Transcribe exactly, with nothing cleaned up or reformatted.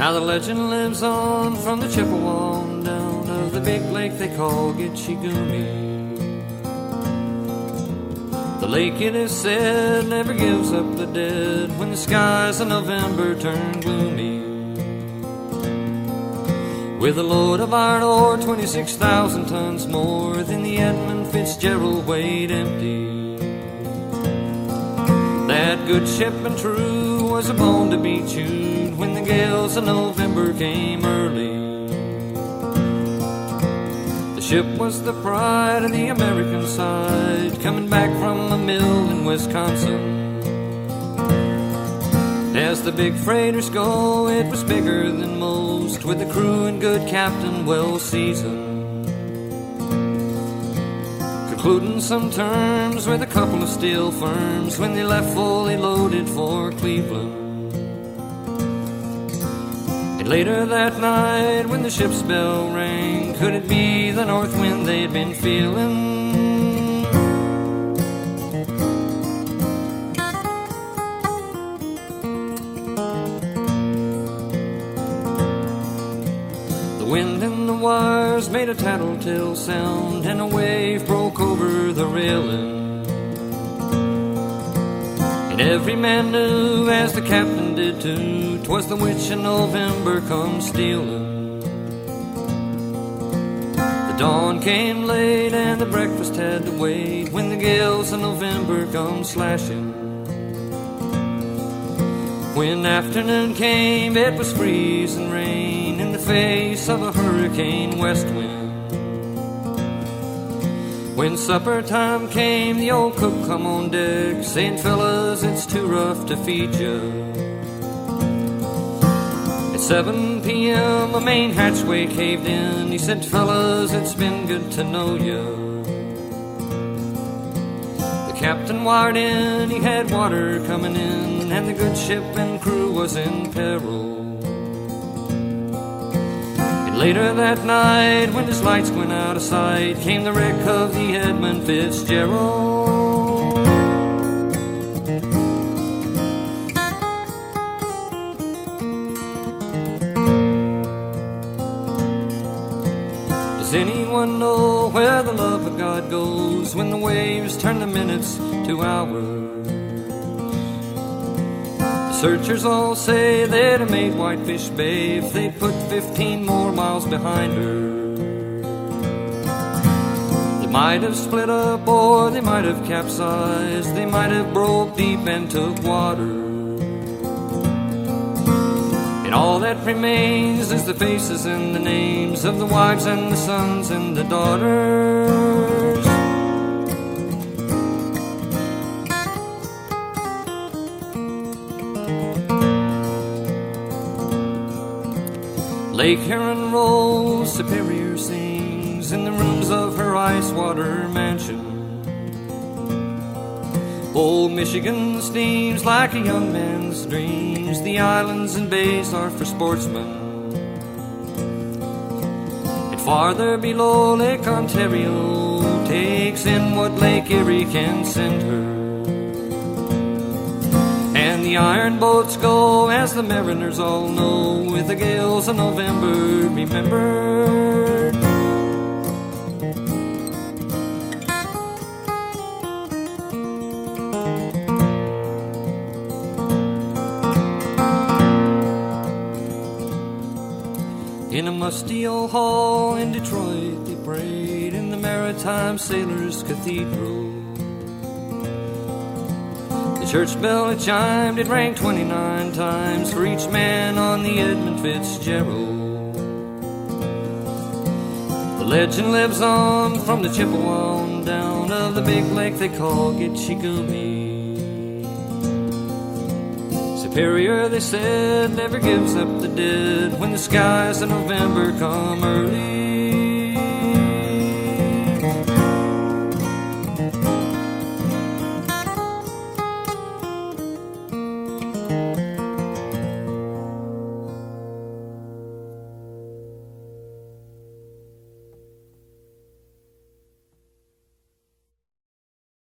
Now the legend lives on from the Chippewa down of the big lake they call Gitche Gumee. The lake, it is said, never gives up the dead when the skies in November turn gloomy. With a load of iron ore, twenty-six thousand tons more than the Edmund Fitzgerald weighed empty. That good ship and true was a bone to be chewed when the gales of November came early. The ship was the pride of the American side, coming back from a mill in Wisconsin. As the big freighters go, it was bigger than most, with a crew and good captain well seasoned. Concluding some terms with a couple of steel firms when they left fully loaded for Cleveland. And later that night when the ship's bell rang, could it be the north wind they'd been feeling? The wind in the wires made a tattletale sound, and a wave broke over the railing. And every man knew, as the captain did too, 'twas the witch of November come stealing. The dawn came late and the breakfast had to wait when the gales of November come slashing. When afternoon came, it was freezing rain in the face of a hurricane west wind. When supper time came, the old cook come on deck, saying, "Fellas, it's too rough to feed you." At seven p.m. a main hatchway caved in. He said, "Fellas, it's been good to know you." The captain wired in, he had water coming in, and the good ship and crew was in peril. And later that night, when his lights went out of sight, came the wreck of the Edmund Fitzgerald. Does anyone know where the love of God goes when the waves turn the minutes to hours? Searchers all say they'd have made Whitefish Bay if they'd put fifteen more miles behind her. They might have split up or they might have capsized. They might have broke deep and took water. And all that remains is the faces and the names of the wives and the sons and the daughters. Lake Huron rolls, Superior sings in the rooms of her ice-water mansion. Old Michigan steams like a young man's dreams. The islands and bays are for sportsmen. And farther below, Lake Ontario takes in what Lake Erie can send her. And the iron boats go, as the mariners all know, with the gales of November remembered. In a musty old hall in Detroit they prayed in the Maritime Sailors' Cathedral. The church bell it chimed, it rang twenty-nine times for each man on the Edmund Fitzgerald. The legend lives on from the Chippewa on down of the big lake they call Gitche Gumee. Superior, they said, never gives up the dead when the skies in November come early.